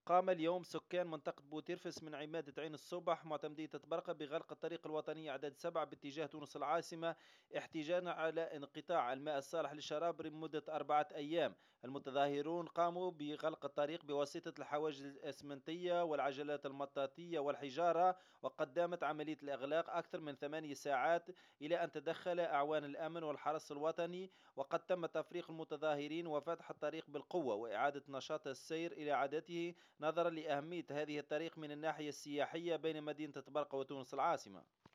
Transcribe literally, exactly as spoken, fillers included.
قام اليوم سكان منطقة بوتيرفس من عمادة عين الصبح معتمدية تبرقة بغلق الطريق الوطني أعداد سبعة باتجاه تونس العاصمة احتجاجا على انقطاع الماء الصالح للشراب لمدة أربعة أيام. المتظاهرون قاموا بغلق الطريق بواسطة الحواجز الإسمنتية والعجلات المطاطية والحجارة، وقد دامت عملية الإغلاق أكثر من ثمانية ساعات إلى أن تدخل أعوان الأمن والحرس الوطني، وقد تم تفريق المتظاهرين وفتح الطريق بالقوة وإعادة نشاط السير إلى عادته، نظرا لأهمية هذه الطريق من الناحية السياحية بين مدينة طبرقة وتونس العاصمة.